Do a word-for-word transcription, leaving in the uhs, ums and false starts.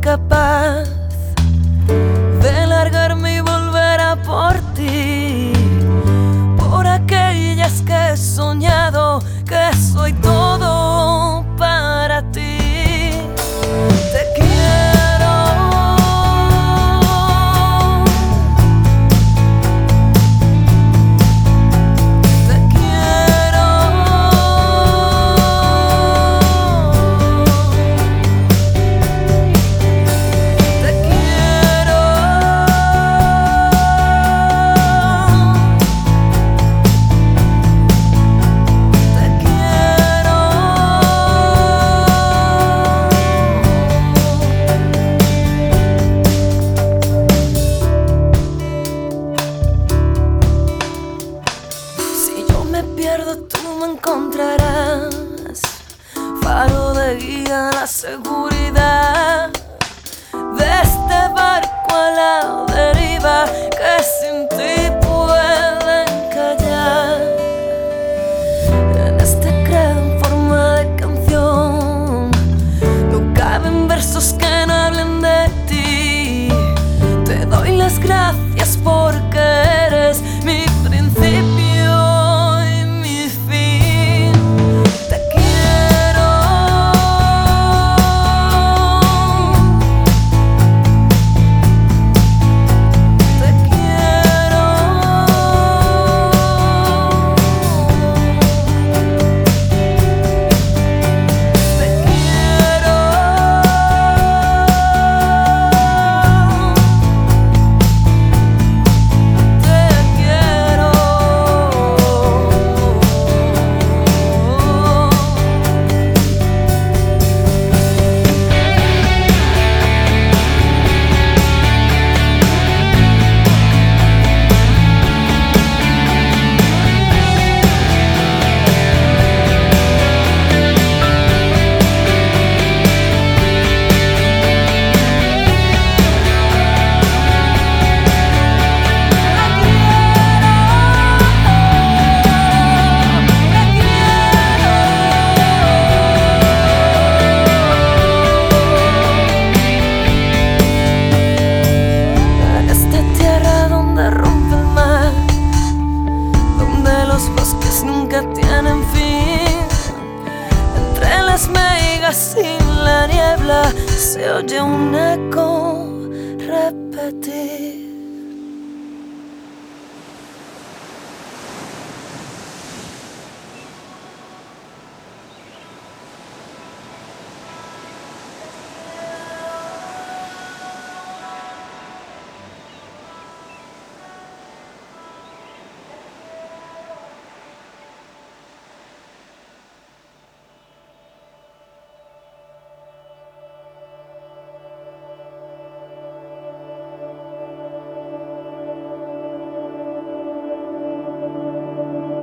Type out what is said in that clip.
capaz de largarme y volver a por ti, por aquellas que he soñado que soy todo para ti. Te quiero, te quiero, te quiero, te quiero. Si yo me pierdo, tú me encontrarás, faro de guía, la seguridad de este barco a la deriva que sin ti pueden callar. En este credo en forma de canción no caben versos que no hablen de ti. Te doy las gracias porque eres mi principio y mi fin. Te quiero, te quiero, te quiero, te quiero. En esta tierra donde rompe el mar, donde los bosques nunca tienen fin, entre las meigas y la niebla se oye un eco repetir.